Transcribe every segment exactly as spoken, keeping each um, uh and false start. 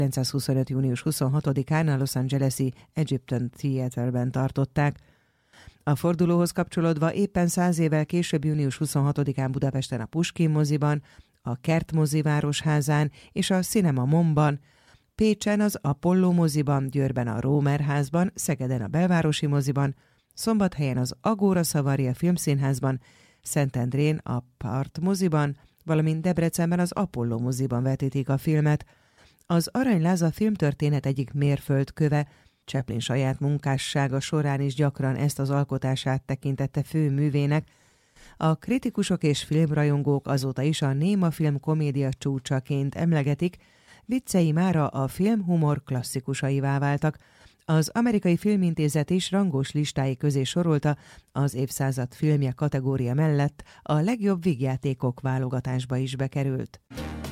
ezerkilencszázhuszonöt. június huszonhatodikán a Los Angeles-i Egyptian Theaterben tartották. A fordulóhoz kapcsolódva éppen száz évvel később június huszonhatodikán Budapesten a Puskin moziban, a Kert mozi városházán és a Cinema Momban, Pécsen az Apollo moziban, Győrben a Rómer házban, Szegeden a Belvárosi moziban, Szombathelyen az Agóra Savaria filmszínházban, Szentendrén a Part moziban, valamint Debrecenben az Apollo moziban vetítik a filmet. Az Arany Láza filmtörténet egyik mérföldköve, Chaplin saját munkássága során is gyakran ezt az alkotását tekintette fő művének. A kritikusok és filmrajongók azóta is a néma film komédia csúcsaként emlegetik, viccei mára a filmhumor klasszikusaivá váltak. Az Amerikai Filmintézet is rangos listái közé sorolta az évszázad filmje kategória mellett a legjobb vígjátékok válogatásba is bekerült.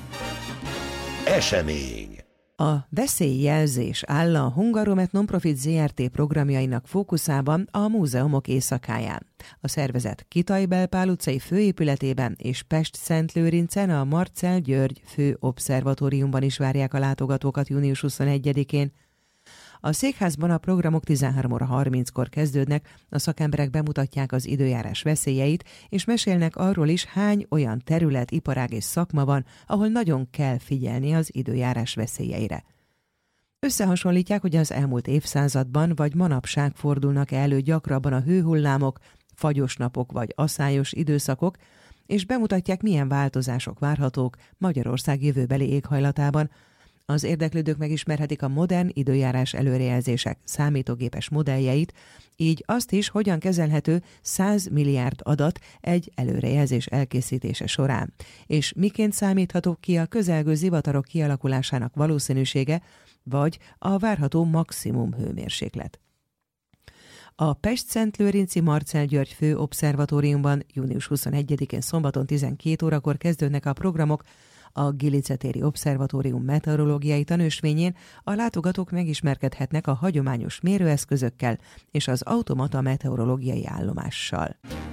Esemény. A veszélyjelzés áll a Hungaromet Nonprofit zé er té programjainak fókuszában a múzeumok éjszakáján. A szervezet Kitaj-Bell Pál utcai főépületében és Pest-Szentlőrincen a Marcell György fő obszervatóriumban is várják a látogatókat június huszonegyedikén. A székházban a programok tizenhárom óra harminckor kezdődnek, a szakemberek bemutatják az időjárás veszélyeit, és mesélnek arról is, hány olyan terület, iparág és szakma van, ahol nagyon kell figyelni az időjárás veszélyeire. Összehasonlítják, hogy az elmúlt évszázadban vagy manapság fordulnak elő gyakrabban a hőhullámok, fagyos napok vagy aszályos időszakok, és bemutatják, milyen változások várhatók Magyarország jövőbeli éghajlatában. Az érdeklődők megismerhetik a modern időjárás előrejelzések számítógépes modelljeit, így azt is, hogyan kezelhető száz milliárd adat egy előrejelzés elkészítése során, és miként számítható ki a közelgő zivatarok kialakulásának valószínűsége, vagy a várható maximum hőmérséklet. A Pest-Szentlőrinci Marcell György fő obszervatóriumban június huszonegyedikén szombaton tizenkét órakor kezdődnek a programok. A Gilicetéri Obszervatórium meteorológiai tanúsvényén a látogatók megismerkedhetnek a hagyományos mérőeszközökkel és az automata meteorológiai állomással.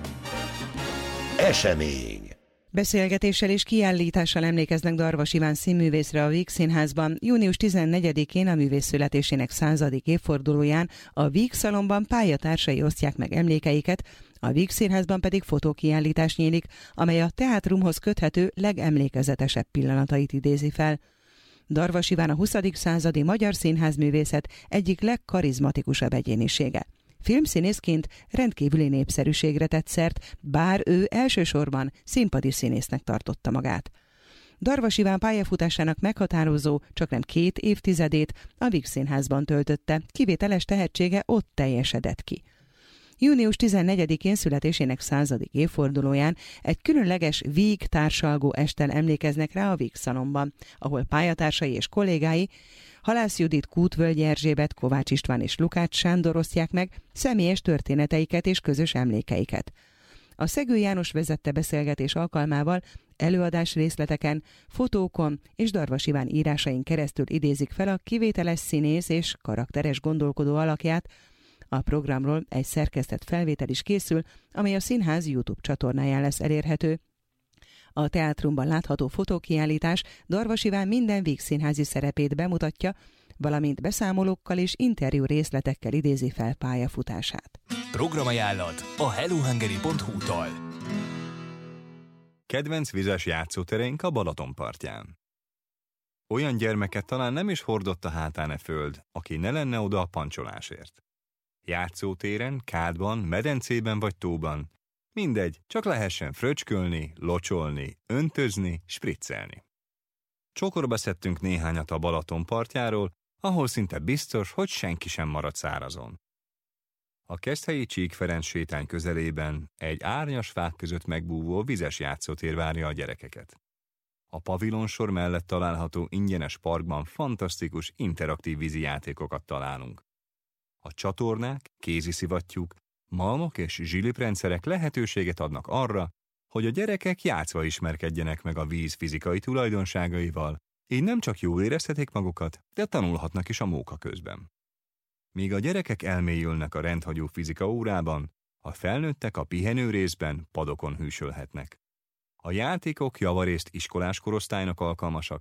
Esemény. Beszélgetéssel és kiállítással emlékeznek Darvas Iván színművészre a Víg Színházban. június tizennegyedikén a művész születésének századik évfordulóján a Víg Szalonban pályatársai osztják meg emlékeiket, a Víg Színházban pedig fotókiállítás nyílik, amely a teátrumhoz köthető legemlékezetesebb pillanatait idézi fel. Darvas Iván a huszadik századi magyar színházművészet egyik legkarizmatikusabb egyénisége. Filmszínészként rendkívüli népszerűségre tett szert, bár ő elsősorban színpadi színésznek tartotta magát. Darvas Iván pályafutásának meghatározó, csaknem két évtizedét a Víg Színházban töltötte, kivételes tehetsége ott teljesedett ki. június tizennegyedikén születésének századik évfordulóján egy különleges Víg társalgó esttel emlékeznek rá a Víg Szalonban, ahol pályatársai és kollégái Halász Judit, Kútvölgy Erzsébet, Kovács István és Lukács Sándor osztják meg személyes történeteiket és közös emlékeiket. A Szegő János vezette beszélgetés alkalmával előadás részleteken, fotókon és Darvas Iván írásain keresztül idézik fel a kivételes színész és karakteres gondolkodó alakját. A programról egy szerkesztett felvétel is készül, amely a színház YouTube csatornáján lesz elérhető. A teátrumban látható fotókiállítás Darvas Iván minden Víg színházi szerepét bemutatja, valamint beszámolókkal és interjú részletekkel idézi fel pályafutását. Programajánlat a hellohungary pont hu-tól. Kedvenc vizes játszótereink a Balaton partján. Olyan gyermeket talán nem is hordott a hátán e föld, aki ne lenne oda a pancsolásért. Játszótéren, kádban, medencében vagy tóban, mindegy, csak lehessen fröcskölni, locsolni, öntözni, spriccelni. Csokorba szedtünk néhányat a Balaton partjáról, ahol szinte biztos, hogy senki sem marad szárazon. A Keszthelyi Csík Ferenc sétány közelében egy árnyas fák között megbúvó vizes játszótér várja a gyerekeket. A pavilonsor mellett található ingyenes parkban fantasztikus, interaktív vízi játékokat találunk. A csatornák, kéziszivattyúk, malmok és zsiliprendszerek lehetőséget adnak arra, hogy a gyerekek játszva ismerkedjenek meg a víz fizikai tulajdonságaival, így nem csak jól érezhetik magukat, de tanulhatnak is a móka közben. Míg a gyerekek elmélyülnek a rendhagyó fizika órában, a felnőttek a pihenő részben padokon hűsölhetnek. A játékok javarészt iskolás korosztálynak alkalmasak, de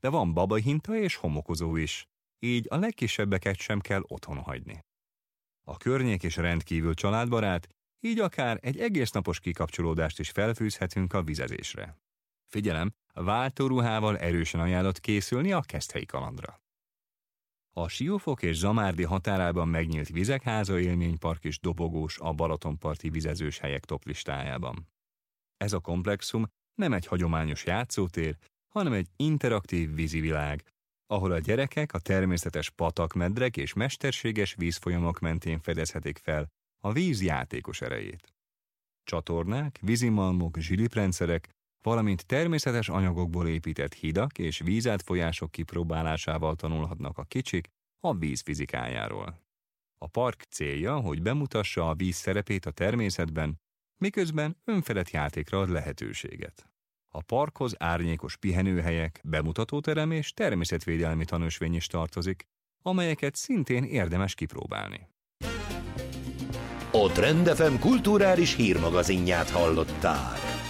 de van babahinta és homokozó is, így a legkisebbeket sem kell otthon hagyni. A környék is rendkívül családbarát, így akár egy egész napos kikapcsolódást is felfűzhetünk a vizezésre. Figyelem, váltóruhával erősen ajánlott készülni a Keszthelyi kalandra. A Siófok és Zamárdi határában megnyílt Vizekháza élménypark is dobogós a balatonparti vizezős helyek toplistájában. Ez a komplexum nem egy hagyományos játszótér, hanem egy interaktív vízivilág, ahol a gyerekek a természetes patakmedrek és mesterséges vízfolyamok mentén fedezhetik fel a víz játékos erejét. Csatornák, vízimalmok, zsiliprendszerek, valamint természetes anyagokból épített hidak és vízátfolyások kipróbálásával tanulhatnak a kicsik a víz fizikájáról. A park célja, hogy bemutassa a víz szerepét a természetben, miközben önfelett játékra ad lehetőséget. A parkhoz árnyékos pihenőhelyek, bemutatóterem és természetvédelmi tanúsvény is tartozik, amelyeket szintén érdemes kipróbálni. A Trend ef em kulturális hírmagazinját hallottál.